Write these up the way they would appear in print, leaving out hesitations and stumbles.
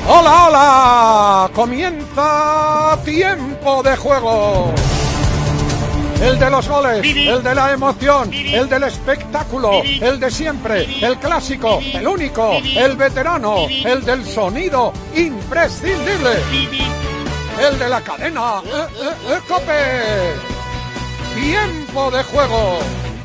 ¡Hola, hola! Comienza Tiempo de Juego. El de los goles, el de la emoción, el del espectáculo, el de siempre, el clásico, el único, el veterano, el del sonido imprescindible, el de la cadena COPE. Tiempo de Juego.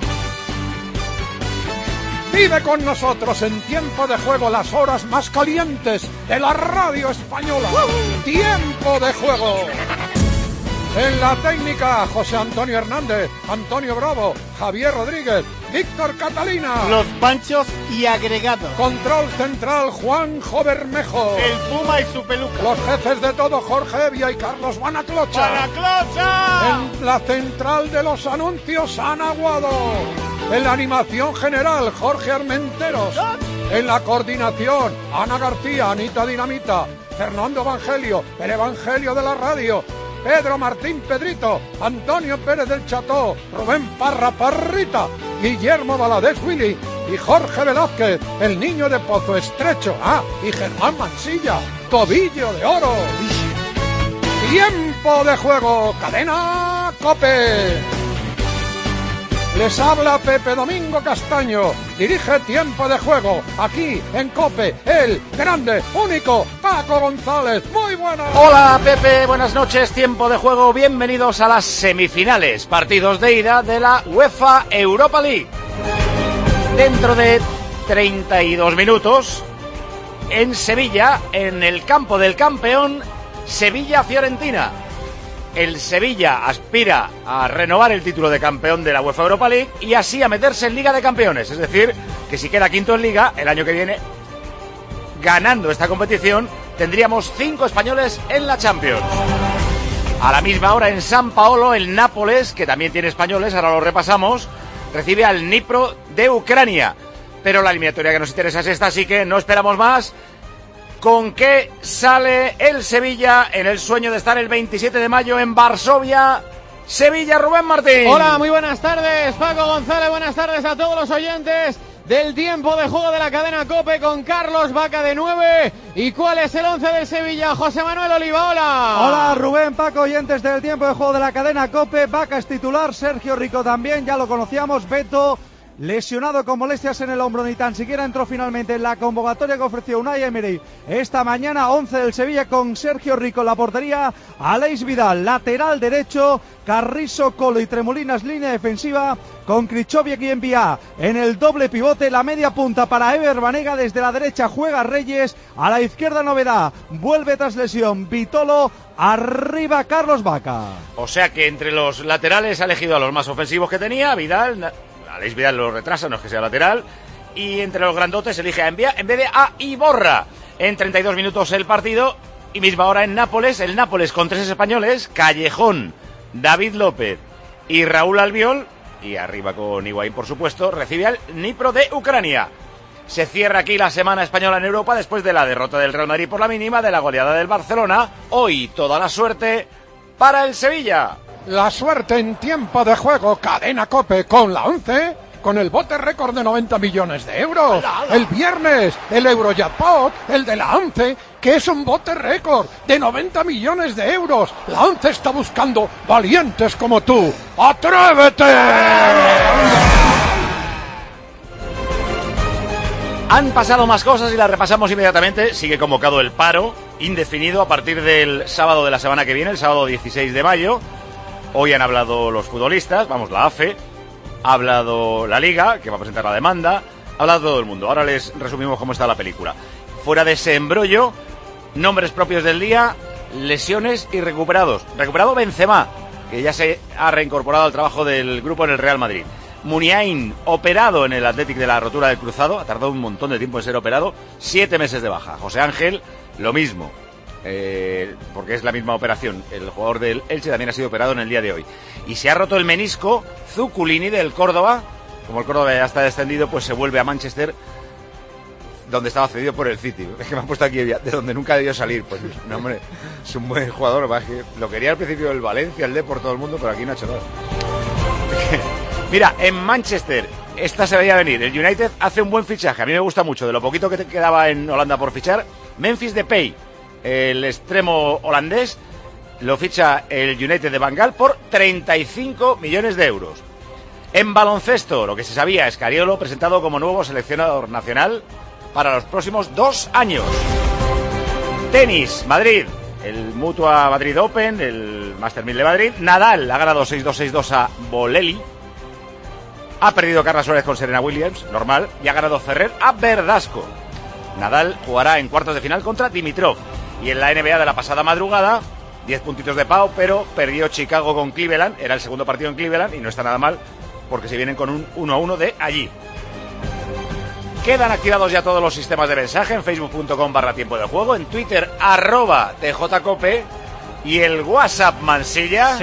Vive con nosotros en Tiempo de Juego las horas más calientes de la radio española. Tiempo de Juego. En la técnica, José Antonio Hernández, Antonio Bravo, Javier Rodríguez, Víctor Catalina. Los Panchos y agregados. Control central, Juanjo Bermejo. El Puma y su peluca. Los jefes de todo, Jorge Evia y Carlos Banaclocha. ¡Banaclocha! En la central de los anuncios, Ana Aguado. En la animación general, Jorge Armenteros. En la coordinación, Ana García, Anita Dinamita, Fernando Evangelio, el Evangelio de la radio, Pedro Martín Pedrito, Antonio Pérez del Cható, Rubén Parra Parrita, Guillermo Valadez Willy y Jorge Velázquez, el niño de Pozo Estrecho, y Germán Mansilla, Tobillo de Oro. Tiempo de Juego, cadena COPE. Les habla Pepe Domingo Castaño, dirige Tiempo de Juego, aquí en COPE, el grande, único, Paco González. Muy buenas. Hola Pepe, buenas noches, Tiempo de Juego, bienvenidos a las semifinales, partidos de ida de la UEFA Europa League. Dentro de 32 minutos, en Sevilla, en el campo del campeón, Sevilla-Fiorentina. El Sevilla aspira a renovar el título de campeón de la UEFA Europa League y así a meterse en Liga de Campeones. Es decir, que si queda quinto en Liga, el año que viene, ganando esta competición, tendríamos 5 españoles en la Champions. A la misma hora en San Paolo, el Nápoles, que también tiene españoles, ahora lo repasamos, recibe al Dnipro de Ucrania. Pero la eliminatoria que nos interesa es esta, así que no esperamos más. ¿Con qué sale el Sevilla en el sueño de estar el 27 de mayo en Varsovia? Sevilla, Rubén Martín. Hola, muy buenas tardes, Paco González, buenas tardes a todos los oyentes del Tiempo de Juego de la cadena COPE con Carlos Vaca de 9. ¿Y cuál es el 11 del Sevilla? José Manuel Oliva, hola. Hola Rubén, Paco, oyentes del Tiempo de Juego de la cadena COPE. Vaca es titular, Sergio Rico también, ya lo conocíamos, Beto lesionado con molestias en el hombro, ni tan siquiera entró finalmente en la convocatoria que ofreció Unai Emery esta mañana. 11 del Sevilla con Sergio Rico en la portería, Aleix Vidal lateral derecho, Carrizo, Colo y Tremolinas línea defensiva, con Krychowiak y Envía en el doble pivote. La media punta para Ever Banega, desde la derecha juega Reyes, a la izquierda novedad, vuelve tras lesión Vitolo, arriba Carlos Vaca. O sea que entre los laterales ha elegido a los más ofensivos que tenía, Vidal. Aleix Vidal lo retrasa, no es que sea lateral. Y entre los grandotes elige a Envía en vez de a Iborra. En 32 minutos el partido. Y misma hora en Nápoles. El Nápoles con 3 españoles. Callejón, David López y Raúl Albiol. Y arriba con Higuaín, por supuesto. Recibe al Dnipro de Ucrania. Se cierra aquí la semana española en Europa después de la derrota del Real Madrid por la mínima, de la goleada del Barcelona. Hoy toda la suerte para el Sevilla. La suerte en Tiempo de Juego, cadena COPE con la 11, con el bote récord de 90 millones de euros. El viernes, el Eurojackpot, el de la 11, que es un bote récord de 90 millones de euros. La 11 está buscando valientes como tú. ¡Atrévete! Han pasado más cosas y las repasamos inmediatamente. Sigue convocado el paro indefinido a partir del sábado de la semana que viene, el sábado 16 de mayo. Hoy han hablado los futbolistas, la AFE, ha hablado la Liga, que va a presentar la demanda, ha hablado todo el mundo. Ahora les resumimos cómo está la película. Fuera de ese embrollo, nombres propios del día, lesiones y recuperados. Recuperado Benzema, que ya se ha reincorporado al trabajo del grupo en el Real Madrid. Muniain, operado en el Athletic de la rotura del cruzado, ha tardado un montón de tiempo en ser operado, 7 meses de baja. José Ángel, lo mismo. Porque es la misma operación. El jugador del Elche también ha sido operado en el día de hoy. Y se ha roto el menisco Zuculini del Córdoba. Como el Córdoba ya está descendido, pues se vuelve a Manchester, donde estaba cedido por el City. Es que me han puesto aquí de donde nunca debió salir. Pues no, hombre, es un buen jugador. Lo quería al principio el Valencia, el Depor, todo el mundo, pero aquí no ha hecho nada. Mira, en Manchester, esta se veía venir. El United hace un buen fichaje. A mí me gusta mucho. De lo poquito que te quedaba en Holanda por fichar, Memphis Depay. el extremo holandés, lo ficha el United de Van Gaal por 35 millones de euros. En baloncesto, lo que se sabía, Escariolo presentado como nuevo seleccionador nacional para los próximos 2 años. Tenis, Madrid, el Mutua Madrid Open, el Master 1000 de Madrid. Nadal ha ganado 6-2, 6-2 a Bolelli. Ha perdido Carla Suárez con Serena Williams, normal, y ha ganado Ferrer a Verdasco. Nadal jugará en cuartos de final contra Dimitrov. Y en la NBA de la pasada madrugada, 10 puntitos de Pau, pero perdió Chicago con Cleveland, era el segundo partido en Cleveland y no está nada mal porque se vienen con un 1-1 de allí. Quedan activados ya todos los sistemas de mensaje en facebook.com/tiempo de juego, en Twitter @tjcope y el WhatsApp Mansilla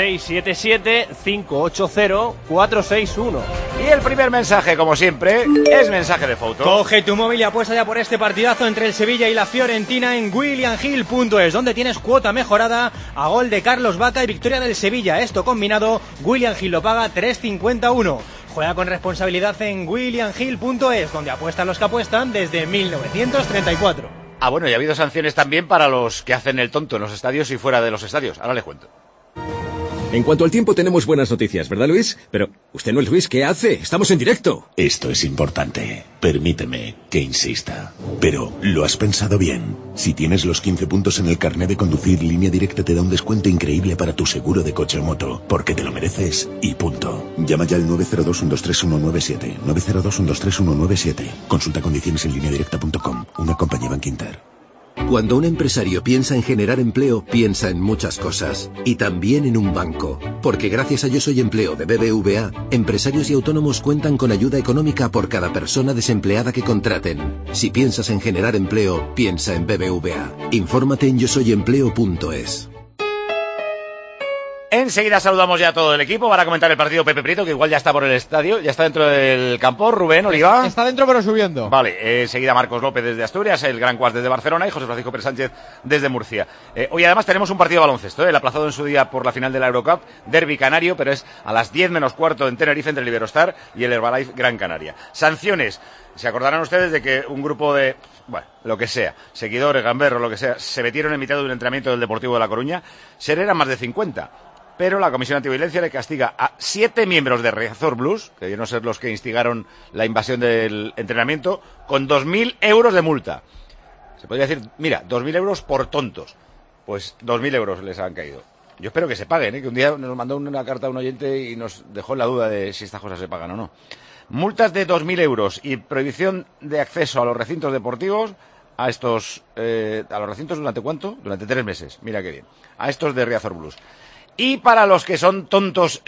677-580-461. y el primer mensaje, como siempre, es mensaje de foto. Coge tu móvil y apuesta ya por este partidazo entre el Sevilla y la Fiorentina en WilliamHill.es, donde tienes cuota mejorada a gol de Carlos Vaca y victoria del Sevilla. Esto combinado, William Hill lo paga 3,51. Juega con responsabilidad en WilliamHill.es, donde apuestan los que apuestan desde 1934. Ah, bueno, y ha habido sanciones también para los que hacen el tonto en los estadios y fuera de los estadios. Ahora les cuento. En cuanto al tiempo tenemos buenas noticias, ¿verdad, Luis? Pero usted no es Luis, ¿qué hace? Estamos en directo. Esto es importante. Permíteme que insista. Pero, ¿lo has pensado bien? Si tienes los 15 puntos en el carnet de conducir, Línea Directa te da un descuento increíble para tu seguro de coche o moto. Porque te lo mereces y punto. Llama ya al 902-123-197. 902-123-197. Consulta condiciones en lineadirecta.com. Una compañía Bankinter. Cuando un empresario piensa en generar empleo, piensa en muchas cosas. Y también en un banco. Porque gracias a Yo Soy Empleo de BBVA, empresarios y autónomos cuentan con ayuda económica por cada persona desempleada que contraten. Si piensas en generar empleo, piensa en BBVA. Infórmate en yosoyempleo.es. Enseguida saludamos ya a todo el equipo para comentar el partido. Pepe Prieto, que igual ya está por el estadio, ya está dentro del campo. Rubén Oliva. Está dentro pero subiendo. Vale, enseguida Marcos López desde Asturias, el Gran Cuart desde Barcelona y José Francisco Pérez Sánchez desde Murcia. Hoy además tenemos un partido de baloncesto, el aplazado en su día por la final de la Eurocup, Derby Canario, pero es a las 10 menos cuarto en Tenerife entre el Iberostar y el Herbalife Gran Canaria. Sanciones. Se acordarán ustedes de que un grupo de, bueno, lo que sea, seguidores, gamberros, lo que sea, se metieron en mitad de un entrenamiento del Deportivo de La Coruña. Eran más de 50. Pero la Comisión Antiviolencia le castiga a 7 miembros de Riazor Blues, que debieron ser los que instigaron la invasión del entrenamiento, con 2.000 euros de multa. Se podría decir, mira, 2.000 euros por tontos. Pues 2.000 euros les han caído. Yo espero que se paguen, que un día nos mandó una carta a un oyente y nos dejó en la duda de si estas cosas se pagan o no. Multas de 2.000 euros y prohibición de acceso a los recintos deportivos a estos, a los recintos ¿durante cuánto? Durante 3 meses, mira qué bien. A estos de Riazor Blues. Y para los que son tontos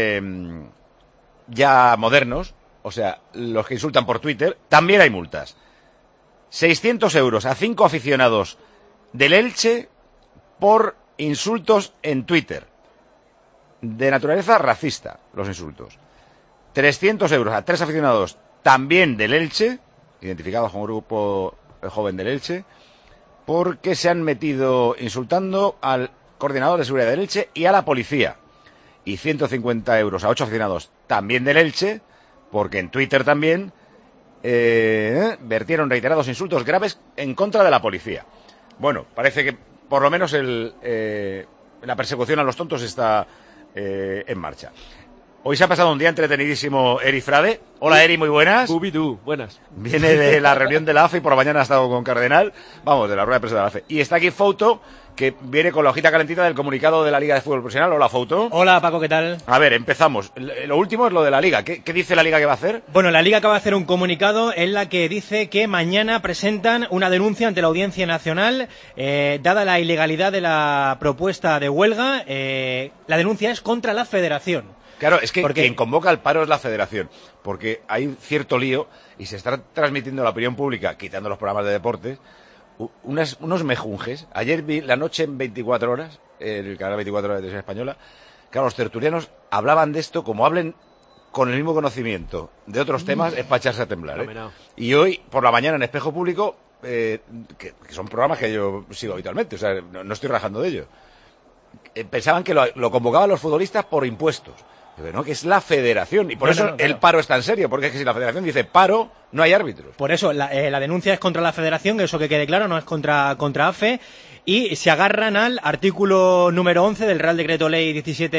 ya modernos, o sea, los que insultan por Twitter, también hay multas. 600 euros a 5 aficionados del Elche por insultos en Twitter. De naturaleza racista, los insultos. 300 euros a 3 aficionados también del Elche, identificados como grupo joven del Elche, porque se han metido insultando al coordinador de seguridad del Elche y a la policía. Y 150 euros a 8 aficionados también del Elche, porque en Twitter también vertieron reiterados insultos graves en contra de la policía. Bueno, parece que por lo menos la persecución a los tontos está en marcha. Hoy se ha pasado un día entretenidísimo Eri Frade. Hola Eri, muy buenas. Buenas. Viene de la reunión de la AFE y por la mañana ha estado con Cardenal. Vamos, de la rueda de prensa de la AFE. Y está aquí Fouto, que viene con la hojita calentita del comunicado de la Liga de Fútbol Profesional. Hola Fouto. Hola Paco, ¿qué tal? A ver, empezamos. Lo último es lo de la Liga. ¿Qué dice la Liga que va a hacer? Bueno, la Liga acaba de hacer un comunicado en la que dice que mañana presentan una denuncia ante la Audiencia Nacional, dada la ilegalidad de la propuesta de huelga. La denuncia es contra la Federación. Claro, es que quien convoca el paro es la Federación, porque hay cierto lío y se está transmitiendo a la opinión pública, quitando los programas de deportes, unos mejunjes. Ayer vi La Noche en 24 horas, en el canal 24 horas de Televisión Española. Claro, los tertulianos hablaban de esto como hablen con el mismo conocimiento de otros temas, es para echarse a temblar. Y hoy, por la mañana, en Espejo Público, que son programas que yo sigo habitualmente, o sea, no estoy rajando de ello, pensaban que lo convocaban los futbolistas por impuestos. Pero no, que es la Federación, y por eso el paro es tan serio, porque es que si la Federación dice paro, no hay árbitros. Por eso la denuncia es contra la Federación, que eso que quede claro, no es contra AFE. y se agarran al artículo número 11 del Real Decreto Ley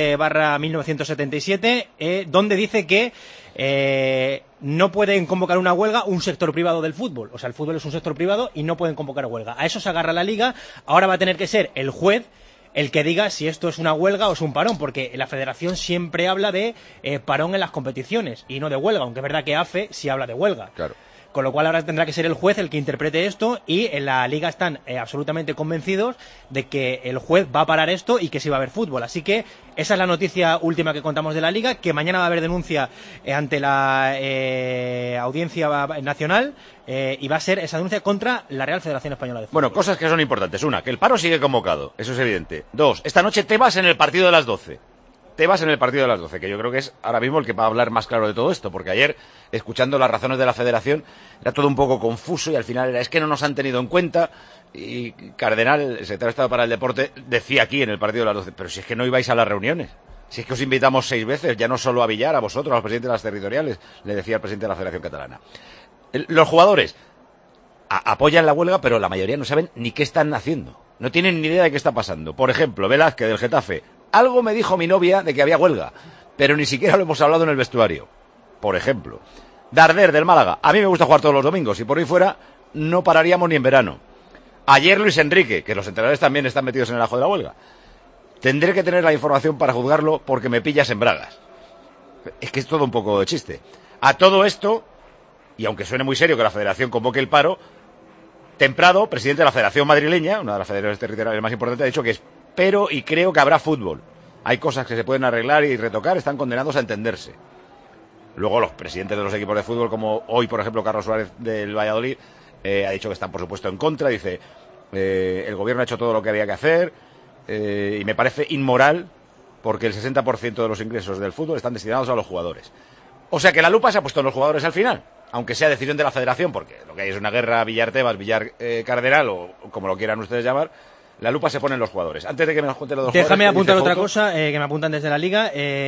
17/1977, donde dice que no pueden convocar una huelga un sector privado del fútbol. O sea, el fútbol es un sector privado y no pueden convocar huelga. A eso se agarra la Liga. Ahora va a tener que ser el juez el que diga si esto es una huelga o es un parón, porque la Federación siempre habla de parón en las competiciones y no de huelga, aunque es verdad que AFE sí habla de huelga. Claro. Con lo cual ahora tendrá que ser el juez el que interprete esto, y en la Liga están absolutamente convencidos de que el juez va a parar esto y que sí va a haber fútbol. Así que esa es la noticia última que contamos de la Liga, que mañana va a haber denuncia ante la Audiencia Nacional, y va a ser esa denuncia contra la Real Federación Española de Fútbol. Bueno, cosas que son importantes. Una, que el paro sigue convocado, eso es evidente. Dos, esta noche Tebas en el partido de las 12. Tebas en el partido de las 12, que yo creo que es ahora mismo el que va a hablar más claro de todo esto, porque ayer, escuchando las razones de la Federación, era todo un poco confuso y al final era, es que no nos han tenido en cuenta, y Cardenal, el secretario de Estado para el Deporte, decía aquí en el partido de las 12, pero si es que no ibais a las reuniones, si es que os invitamos 6 veces, ya no solo a Villar, a vosotros, a los presidentes de las territoriales, le decía el presidente de la Federación Catalana. Los jugadores apoyan la huelga, pero la mayoría no saben ni qué están haciendo, no tienen ni idea de qué está pasando. Por ejemplo, Velázquez del Getafe: algo me dijo mi novia de que había huelga, pero ni siquiera lo hemos hablado en el vestuario. Por ejemplo, Darder del Málaga: a mí me gusta jugar todos los domingos y por ahí fuera no pararíamos ni en verano. Ayer Luis Enrique, que los entrenadores también están metidos en el ajo de la huelga: tendré que tener la información para juzgarlo porque me pillas en bragas. Es que es todo un poco de chiste. A todo esto, y aunque suene muy serio que la Federación convoque el paro, Temprado, presidente de la Federación Madrileña, una de las federaciones territoriales más importantes, ha dicho que espero y creo que habrá fútbol. Hay cosas que se pueden arreglar y retocar, están condenados a entenderse. Luego los presidentes de los equipos de fútbol, como hoy, por ejemplo, Carlos Suárez del Valladolid, ha dicho que están, por supuesto, en contra. Dice, el gobierno ha hecho todo lo que había que hacer, y me parece inmoral porque el 60% de los ingresos del fútbol están destinados a los jugadores. O sea que la lupa se ha puesto en los jugadores al final, aunque sea decisión de la Federación, porque lo que hay es una guerra Villar-Tebas, Villar-Cardenal, o como lo quieran ustedes llamar. La lupa se pone en los jugadores. Antes de que me nos cuente lo de los Déjame jugadores, apuntar otra cosa que me apuntan desde la Liga.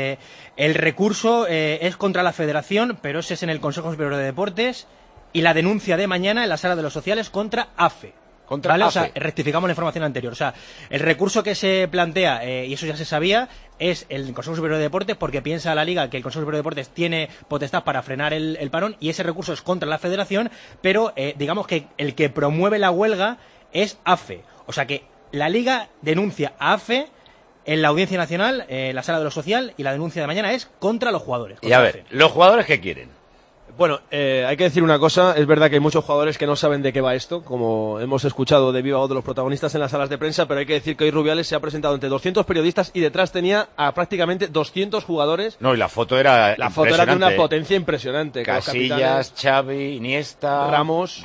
El recurso es contra la Federación, pero ese es en el Consejo Superior de Deportes, y la denuncia de mañana en la Sala de los Sociales contra AFE. ¿Vale? O sea, rectificamos la información anterior. O sea, el recurso que se plantea, y eso ya se sabía, es el Consejo Superior de Deportes, porque piensa la Liga que el Consejo Superior de Deportes tiene potestad para frenar el parón, y ese recurso es contra la Federación, pero digamos que el que promueve la huelga es AFE. O sea que la Liga denuncia a AFE en la Audiencia Nacional, la Sala de lo Social, y la denuncia de mañana es contra los jugadores. Y a ver, ¿los jugadores qué quieren? Bueno, hay que decir una cosa, es verdad que hay muchos jugadores que no saben de qué va esto, como hemos escuchado de viva voz de los protagonistas en las salas de prensa, pero hay que decir que hoy Rubiales se ha presentado ante 200 periodistas y detrás tenía a prácticamente 200 jugadores. No, y la foto era de una potencia impresionante. Casillas, Xavi, Iniesta, Ramos,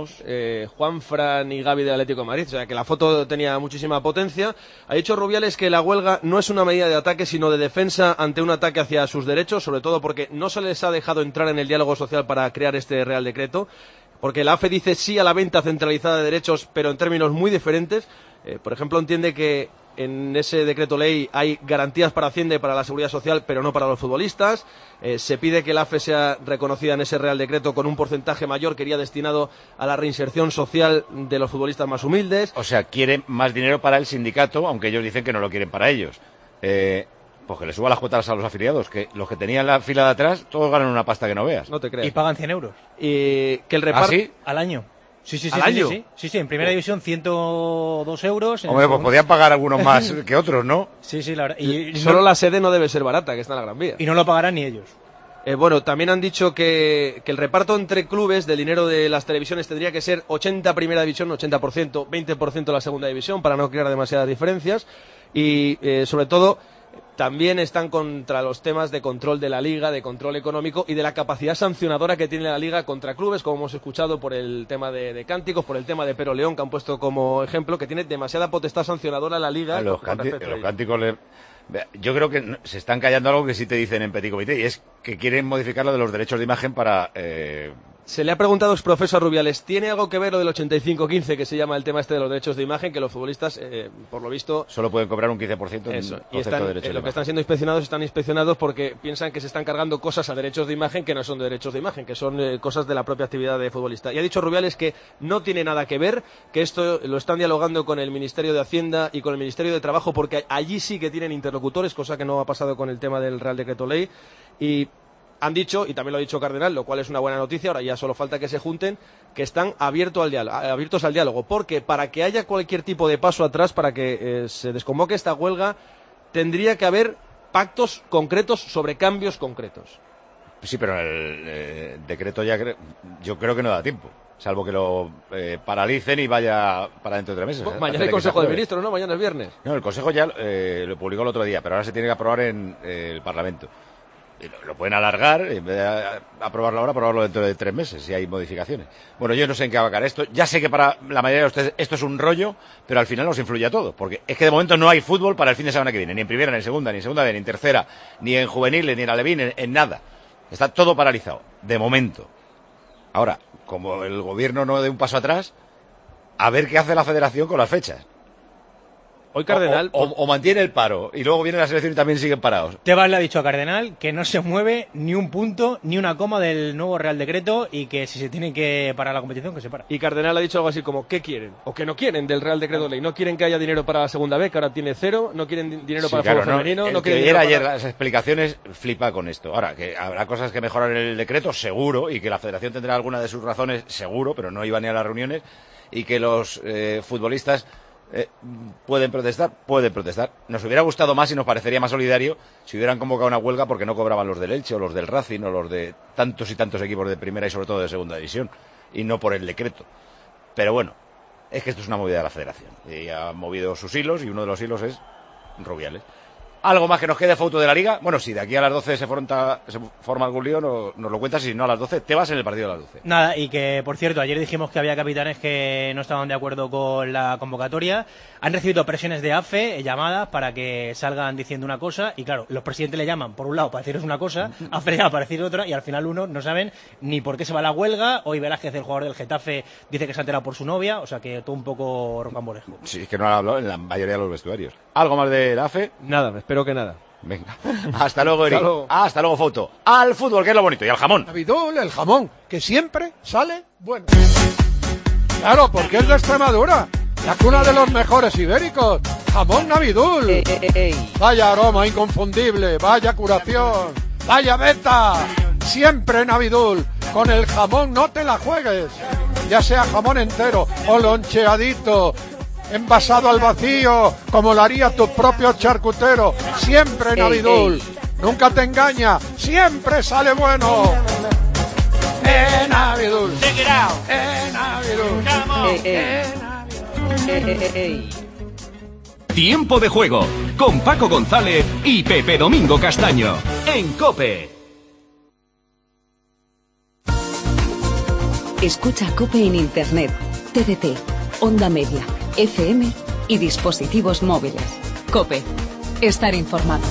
Juanfran y Gavi del Atlético de Madrid, o sea que la foto tenía muchísima potencia. Ha dicho Rubiales que la huelga no es una medida de ataque, sino de defensa ante un ataque hacia sus derechos, sobre todo porque no se les ha dejado entrar en el diálogo social para crear este Real Decreto, porque la AFE dice sí a la venta centralizada de derechos, pero en términos muy diferentes. Por ejemplo, entiende que en ese decreto ley hay garantías para Hacienda y para la Seguridad Social, pero no para los futbolistas. Se pide que la AFE sea reconocida en ese Real Decreto con un porcentaje mayor que iría destinado a la reinserción social de los futbolistas más humildes. O sea, quieren más dinero para el sindicato, aunque ellos dicen que no lo quieren para ellos. Pues que le suba las cuotas a los afiliados, que los que tenían la fila de atrás, todos ganan una pasta que no veas. No te creas. Y pagan 100 euros. Y que el reparto... ¿Ah, sí? Al año. Sí, ¿Al año? Sí, en primera división 102 euros. Hombre, pues podían pagar algunos más que otros, ¿no? Sí, la verdad. Y solo la sede no debe ser barata, que está en la Gran Vía. Y no lo pagarán ni ellos. Bueno, también han dicho que el reparto entre clubes del dinero de las televisiones tendría que ser 80 primera división, 80%, 20% la segunda división, para no crear demasiadas diferencias. Y sobre todo, también están contra los temas de control de la Liga, de control económico y de la capacidad sancionadora que tiene la Liga contra clubes, como hemos escuchado por el tema de cánticos, por el tema de Pero León, que han puesto como ejemplo, que tiene demasiada potestad sancionadora la Liga. Los cánticos yo creo que se están callando algo que sí te dicen en Petit Comité, y es que quieren modificar lo de los derechos de imagen para Se le ha preguntado exprofeso a Rubiales, ¿tiene algo que ver lo del 85-15, que se llama el tema este de los derechos de imagen, que los futbolistas, por lo visto... Solo pueden cobrar un 15% en eso, y concepto de están, derecho de lo que están siendo están inspeccionados porque piensan que se están cargando cosas a derechos de imagen que no son de derechos de imagen, que son cosas de la propia actividad de futbolista. Y ha dicho Rubiales que no tiene nada que ver, que esto lo están dialogando con el Ministerio de Hacienda y con el Ministerio de Trabajo, porque allí sí que tienen interlocutores, cosa que no ha pasado con el tema del Real Decreto Ley. Y han dicho, y también lo ha dicho Cardenal, lo cual es una buena noticia, ahora ya solo falta que se junten, que están abiertos al diálogo, porque para que haya cualquier tipo de paso atrás, para que se desconvoque esta huelga, tendría que haber pactos concretos sobre cambios concretos. Sí, pero el decreto ya yo creo que no da tiempo, salvo que lo paralicen y vaya para dentro de 3 meses. Mañana hay Consejo de Ministros, ¿no? Mañana es viernes. No, el Consejo ya lo publicó el otro día, pero ahora se tiene que aprobar en el Parlamento. Lo pueden alargar, en vez de aprobarlo ahora, aprobarlo dentro de 3 meses, si hay modificaciones. Bueno, yo no sé en qué va a caer esto. Ya sé que para la mayoría de ustedes esto es un rollo, pero al final nos influye a todo. Porque es que de momento no hay fútbol para el fin de semana que viene. Ni en primera, ni en segunda, ni en segunda, ni en tercera, ni en juveniles, ni en alevín, en nada. Está todo paralizado, de momento. Ahora, como el gobierno no dé un paso atrás, a ver qué hace la federación con las fechas. Hoy Cardenal... O mantiene el paro y luego viene la selección y también siguen parados. Tebas le ha dicho a Cardenal que no se mueve ni un punto ni una coma del nuevo Real Decreto y que si se tiene que parar la competición, que se para. Y Cardenal ha dicho algo así como, ¿qué quieren? O que no quieren del Real Decreto Ley. No quieren que haya dinero para la segunda B, que ahora tiene 0. No quieren dinero para el fútbol femenino. No quieren dinero ayer las explicaciones flipa con esto. Ahora, que habrá cosas que mejorar en el decreto, seguro, y que la federación tendrá alguna de sus razones, seguro, pero no iba ni a las reuniones, y que los futbolistas... pueden protestar. Nos hubiera gustado más y nos parecería más solidario si hubieran convocado una huelga porque no cobraban los del Elche o los del Racing o los de tantos y tantos equipos de primera y sobre todo de segunda división, y no por el decreto. Pero bueno, es que esto es una movida de la federación y ha movido sus hilos, y uno de los hilos es Rubiales. ¿Algo más que nos quede, foto de la Liga? Bueno, si de aquí a las 12 se forma algún lío, nos lo cuentas, y si no a las 12, te vas en el partido de las 12. Nada, y que, por cierto, ayer dijimos que había capitanes que no estaban de acuerdo con la convocatoria. Han recibido presiones de AFE, llamadas para que salgan diciendo una cosa, y claro, los presidentes le llaman, por un lado, para decirles una cosa, AFE le llama para decir otra, y al final no saben ni por qué se va la huelga. Hoy Velázquez, el jugador del Getafe, dice que se ha enterado por su novia, o sea que todo un poco rocambolejo. Sí, es que no han hablado en la mayoría de los vestuarios. ¿Algo más de la AFE? Nada, espero que nada. Venga, hasta luego, Eri. Hasta luego, Foto. Al fútbol, que es lo bonito, y al jamón. Navidul, el jamón, que siempre sale bueno. Claro, porque es de Extremadura, la cuna de los mejores ibéricos. Jamón Navidul. Vaya aroma inconfundible, vaya curación, vaya beta. Siempre Navidul. Con el jamón no te la juegues. Ya sea jamón entero o loncheadito, envasado al vacío, como lo haría tu propio charcutero. Siempre Navidul. Nunca te engaña, siempre sale bueno. Navidul. Navidul. Tiempo de juego con Paco González y Pepe Domingo Castaño en COPE. Escucha COPE en Internet, TDT, Onda Media, FM y dispositivos móviles. COPE. Estar informado.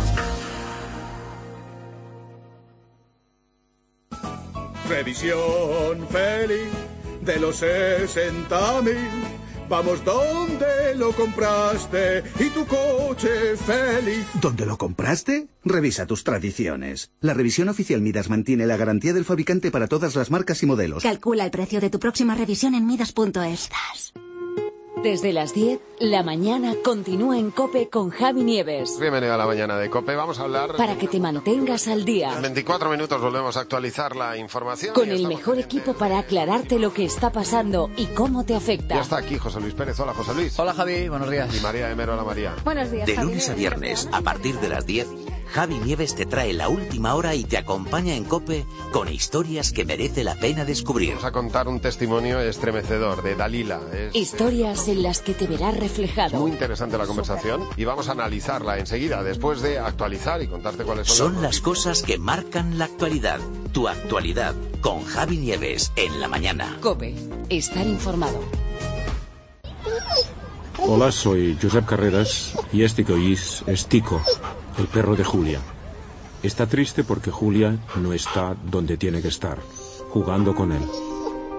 Revisión feliz de los 60.000. Vamos donde lo compraste y tu coche feliz. ¿Dónde lo compraste? Revisa tus tradiciones. La revisión oficial Midas mantiene la garantía del fabricante para todas las marcas y modelos. Calcula el precio de tu próxima revisión en Midas.es. Desde las 10, la mañana continúa en COPE con Javi Nieves. Bienvenido a la mañana de COPE. Vamos a hablar... Para que te mantengas al día. En 24 minutos volvemos a actualizar la información. Con el mejor equipo para aclararte lo que está pasando y cómo te afecta. Ya está aquí José Luis Pérez. Hola, José Luis. Hola, Javi. Buenos días. Y María Emero. Hola, María. Buenos días, De Javi. lunes a viernes, a partir de las 10, Javi Nieves te trae la última hora y te acompaña en COPE con historias que merece la pena descubrir. Vamos a contar un testimonio estremecedor de Dalila. Historias en las que te verás reflejado. Muy interesante la conversación y vamos a analizarla enseguida, después de actualizar y contarte cuáles son. Son las cosas que marcan la actualidad. Tu actualidad, con Javi Nieves, en la mañana. COPE. Estar informado. Hola, soy Josep Carreras y este que oís es Tico, el perro de Julia. Está triste porque Julia no está donde tiene que estar, jugando con él.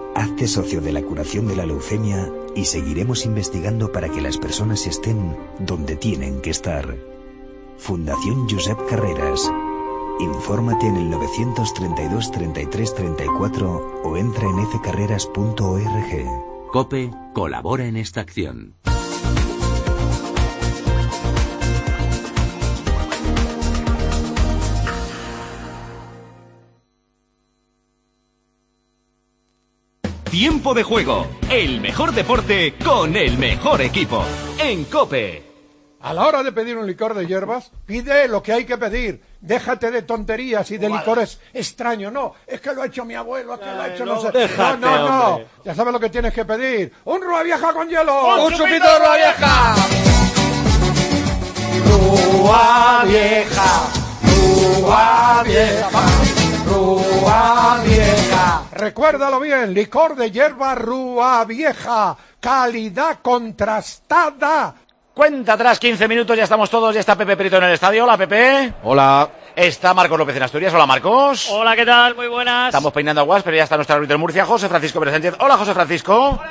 Hazte socio de la curación de la leucemia y seguiremos investigando para que las personas estén donde tienen que estar. Fundación Josep Carreras. Infórmate en el 932 33 34 o entra en fcarreras.org. COPE colabora en esta acción. Tiempo de juego, el mejor deporte con el mejor equipo. En COPE. A la hora de pedir un licor de hierbas, pide lo que hay que pedir. Déjate de tonterías y de licores extraños. No, es que lo ha hecho mi abuelo, es que lo ha hecho no sé. Déjate, No. Ya sabes lo que tienes que pedir. ¡Un Rúa Vieja con hielo! ¡Un chupito de Rúa Vieja! Rúa Vieja, Rúa Vieja, Rúa Vieja. Recuérdalo bien, licor de hierba Rúa Vieja, calidad contrastada. Cuenta atrás, 15 minutos, ya estamos todos, ya está Pepe Prieto en el estadio. Hola, Pepe. Hola. Está Marcos López en Asturias. Hola, Marcos. Hola, ¿qué tal? Muy buenas. Estamos peinando aguas, pero ya está nuestro árbitro en Murcia, José Francisco Pérez Sánchez. Hola, José Francisco.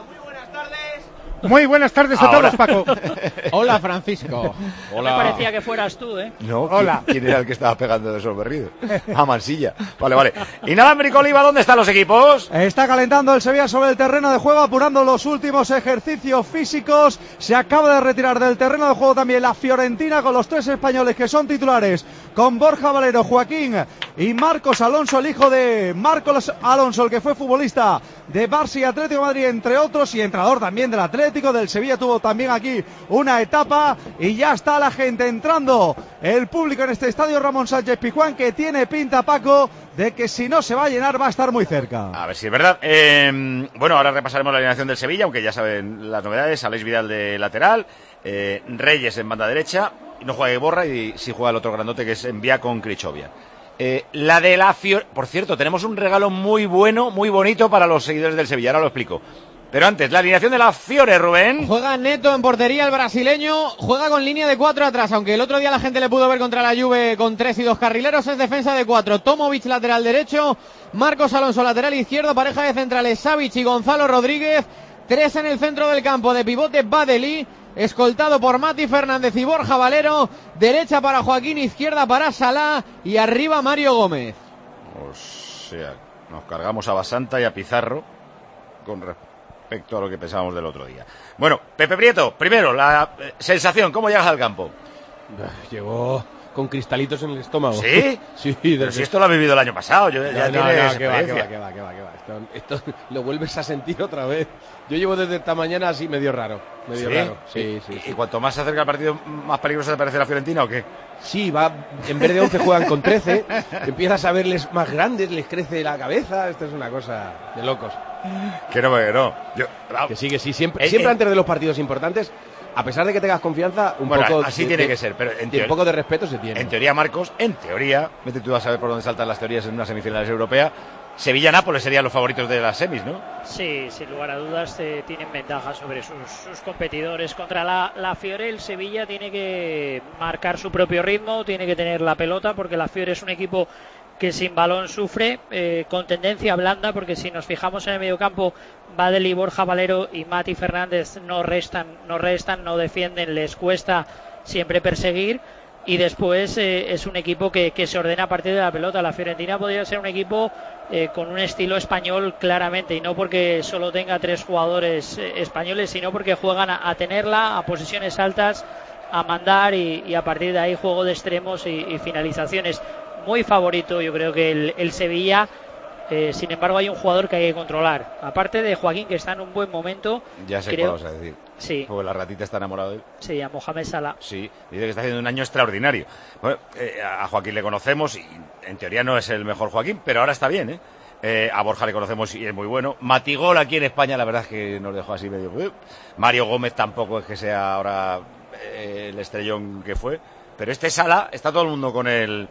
Muy buenas tardes a todos, Paco. Hola, Francisco. No me parecía que fueras tú, ¿eh? No, hola. ¿Quién era el que estaba pegando de esos berridos? A Mansilla. Vale. Inalámbrico Oliva, ¿dónde están los equipos? Está calentando el Sevilla sobre el terreno de juego, apurando los últimos ejercicios físicos. Se acaba de retirar del terreno de juego también la Fiorentina con los tres españoles que son titulares, con Borja Valero, Joaquín y Marcos Alonso, el hijo de Marcos Alonso, el que fue futbolista de Barça y Atlético de Madrid, entre otros, y entrenador también del Atlético, del Sevilla tuvo también aquí una etapa, y ya está la gente entrando, el público en este estadio Ramón Sánchez Pizjuán, que tiene pinta, Paco, de que si no se va a llenar va a estar muy cerca. A ver si es verdad. Bueno, ahora repasaremos la alineación del Sevilla, aunque ya saben las novedades. Aleix Vidal de lateral, Reyes en banda derecha, y no juega Iborra, y sí juega el otro grandote que es Envía con Krichovia. La de la Fiore... Por cierto, tenemos un regalo muy bueno, muy bonito para los seguidores del Sevilla, ahora lo explico. Pero antes, la alineación de la Fiore, Rubén. Juega Neto en portería el brasileño, juega con línea de 4 atrás, aunque el otro día la gente le pudo ver contra la Juve con 3 y 2 carrileros, es defensa de 4. Tomovic lateral derecho, Marcos Alonso lateral izquierdo, pareja de centrales Savic y Gonzalo Rodríguez, 3 en el centro del campo, de pivote Badeli, escoltado por Mati Fernández y Borja Valero, derecha para Joaquín, izquierda para Salah y arriba Mario Gómez. O sea, nos cargamos a Basanta y a Pizarro con respecto a lo que pensábamos del otro día. Bueno, Pepe Prieto, primero, la sensación, ¿cómo llegas al campo? Llegó con cristalitos en el estómago. ¿Sí? Sí. Pero si esto lo ha vivido el año pasado, que va. Esto lo vuelves a sentir otra vez. Yo llevo desde esta mañana así medio raro. Sí. ¿Y cuanto más se acerca el partido, más peligroso te parece la Fiorentina o qué? Sí, en vez de 11 juegan con 13, empiezas a verles más grandes, les crece la cabeza, esto es una cosa de locos. Que no. Que sí, siempre antes de los partidos importantes, a pesar de que tengas confianza, un poco... así tiene que ser, pero un poco de respeto se tiene. En teoría, Marcos, vete tú a saber por dónde saltan las teorías en unas semifinales europeas, Sevilla-Nápoles serían los favoritos de las semis, ¿no? Sí, sin lugar a dudas tienen ventaja sobre sus competidores. Contra la Fiore, el Sevilla tiene que marcar su propio ritmo, tiene que tener la pelota, porque la Fiore es un equipo que sin balón sufre, con tendencia blanda, porque si nos fijamos en el mediocampo, Badeli, Borja Valero y Mati Fernández no restan, no defienden, les cuesta siempre perseguir. Y después es un equipo que se ordena a partir de la pelota. La Fiorentina podría ser un equipo con un estilo español claramente, y no porque solo tenga 3 jugadores españoles, sino porque juegan a tenerla, a posiciones altas, a mandar, y a partir de ahí juego de extremos y finalizaciones. Muy favorito yo creo que el Sevilla. Sin embargo, hay un jugador que hay que controlar, aparte de Joaquín, que está en un buen momento. Ya sé cuál vas a decir. Sí. Porque la ratita está enamorada de él. Sí, a Mohamed Salah. Sí, dice que está haciendo un año extraordinario. Bueno, a Joaquín le conocemos y en teoría no es el mejor Joaquín, pero ahora está bien, a Borja le conocemos y es muy bueno. Matigol aquí en España, la verdad es que nos dejó así medio... Mario Gómez tampoco es que sea ahora el estrellón que fue, pero este Salah, está todo el mundo con él.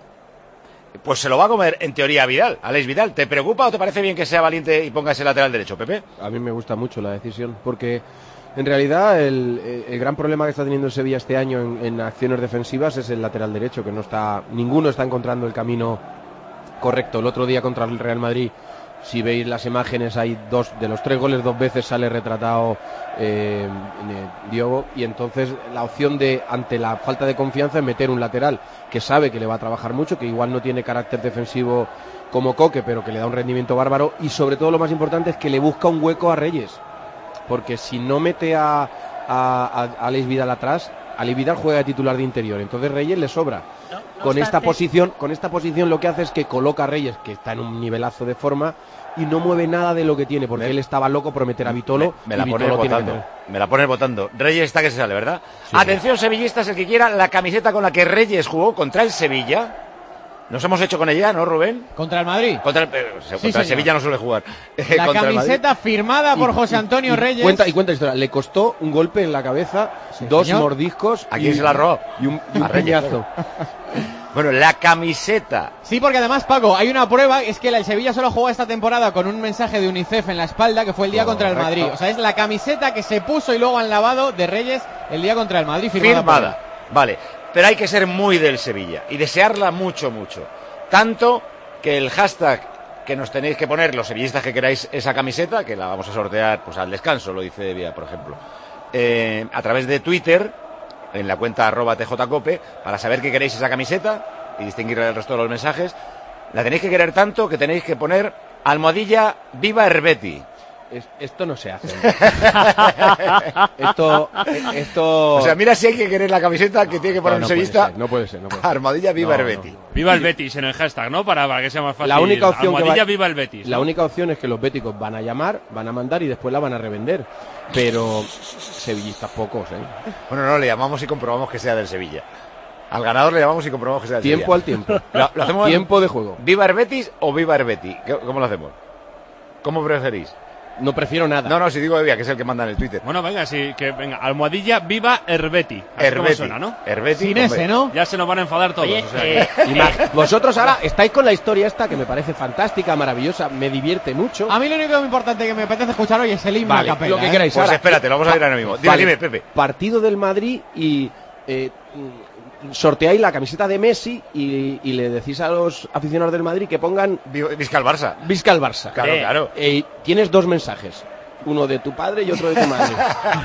Pues se lo va a comer, en teoría, Vidal, Aleix Vidal. ¿Te preocupa o te parece bien que sea valiente y ponga ese lateral derecho, Pepe? A mí me gusta mucho la decisión, porque en realidad el gran problema que está teniendo el Sevilla este año en acciones defensivas es el lateral derecho, que ninguno está encontrando el camino correcto. El otro día contra el Real Madrid Si veis las imágenes, hay de los 3 goles 2 veces sale retratado Diogo, y entonces la opción de, ante la falta de confianza, es meter un lateral que sabe que le va a trabajar mucho, que igual no tiene carácter defensivo como Coque, pero que le da un rendimiento bárbaro, y sobre todo lo más importante es que le busca un hueco a Reyes, porque si no mete a Alex Vidal atrás, Alex Vidal juega de titular de interior, entonces Reyes le sobra. Con esta posición lo que hace es que coloca a Reyes, que está en un nivelazo de forma, y no mueve nada de lo que tiene, porque él estaba loco por meter a Vitolo. Me la pones votando. Reyes está que se sale, ¿verdad? Sí. Atención, sevillistas, el que quiera la camiseta con la que Reyes jugó contra el Sevilla. Nos hemos hecho con ella, ¿no, Rubén? ¿Contra el Madrid? Contra el Sevilla no suele jugar. La camiseta firmada por José Antonio Reyes. Cuenta historia. Le costó un golpe en la cabeza, 2 mordiscos. ¿A quién se la robó? Y un piñazo. Bueno, la camiseta. Sí, porque además, Paco, hay una prueba, es que el Sevilla solo jugó esta temporada con un mensaje de UNICEF en la espalda, que fue el día contra el Madrid. O sea, es la camiseta que se puso y luego han lavado de Reyes el día contra el Madrid. Firmada. Vale. Pero hay que ser muy del Sevilla y desearla mucho, mucho. Tanto que el hashtag que nos tenéis que poner, los sevillistas que queráis esa camiseta, que la vamos a sortear pues al descanso, lo dice Vía, por ejemplo, a través de Twitter, en la cuenta @tjcope, para saber que queréis esa camiseta y distinguirla del resto de los mensajes, la tenéis que querer tanto que tenéis que poner almohadilla Viva Herbeti. Esto no se hace. Esto. O sea, mira si hay que querer la camiseta que tiene que poner un sevillista. No puede ser. Armadilla Viva el Betis. Viva el Betis en el hashtag, ¿no? Para que sea más fácil. La única opción Viva el Betis, ¿no? La única opción es que los béticos van a llamar, van a mandar y después la van a revender. Pero sevillistas pocos, ¿eh? Bueno, no, le llamamos y comprobamos que sea del Sevilla. Al ganador le llamamos y comprobamos que sea del Sevilla. Tiempo al tiempo. ¿Lo hacemos tiempo de juego. ¿Viva el Betis o Viva el Betis? ¿Cómo lo hacemos? ¿Cómo preferís? No prefiero nada. No, si digo Evia, que es el que manda en el Twitter. Bueno, venga, almohadilla Viva Herbeti. Herbeti. Suena, ¿no? Herbeti. Sin ese, ¿no? Ya se nos van a enfadar todos. Oye, o sea, vosotros ahora estáis con la historia esta que me parece fantástica, maravillosa, me divierte mucho. A mí lo único importante que me apetece escuchar hoy es el himno a capela. Lo que queráis. Pues espérate, lo vamos a ir ahora mismo. Dime, Pepe. Partido del Madrid y sorteáis la camiseta de Messi y le decís a los aficionados del Madrid que pongan Visca el Barça. Visca el Barça. Claro. Tienes 2 mensajes. Uno de tu padre y otro de tu madre.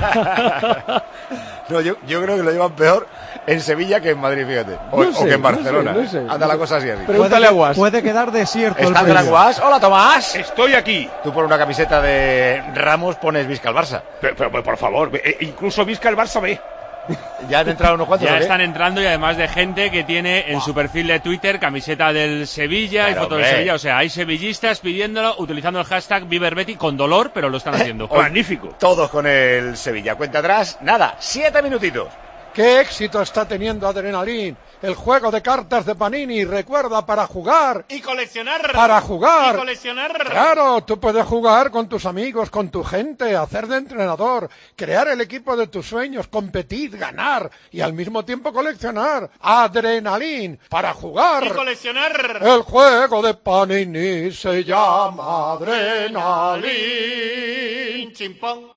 No, yo creo que lo llevan peor en Sevilla que en Madrid, fíjate. O que en Barcelona. No sé. Anda la cosa así. Pregúntale a Guas. Puede quedar desierto. ¿Está el gran Guas? Hola, Tomás. Estoy aquí. Tú por una camiseta de Ramos pones Visca el Barça. Pero por favor, incluso Visca el Barça B. Ya han entrado unos cuantos. Ya están entrando, y además de gente que tiene en su perfil de Twitter camiseta del Sevilla y fotos del Sevilla. O sea, hay sevillistas pidiéndolo, utilizando el hashtag Viva Herbeti, con dolor, pero lo están haciendo. Magnífico. Todos con el Sevilla. Cuenta atrás, nada, 7 minutitos. ¡Qué éxito está teniendo Adrenalin! El juego de cartas de Panini. Recuerda, para jugar y coleccionar. Para jugar y coleccionar. Claro, tú puedes jugar con tus amigos, con tu gente, hacer de entrenador, crear el equipo de tus sueños, competir, ganar y al mismo tiempo coleccionar. Adrenalin, para jugar y coleccionar. El juego de Panini se llama Adrenalin. Chimpón.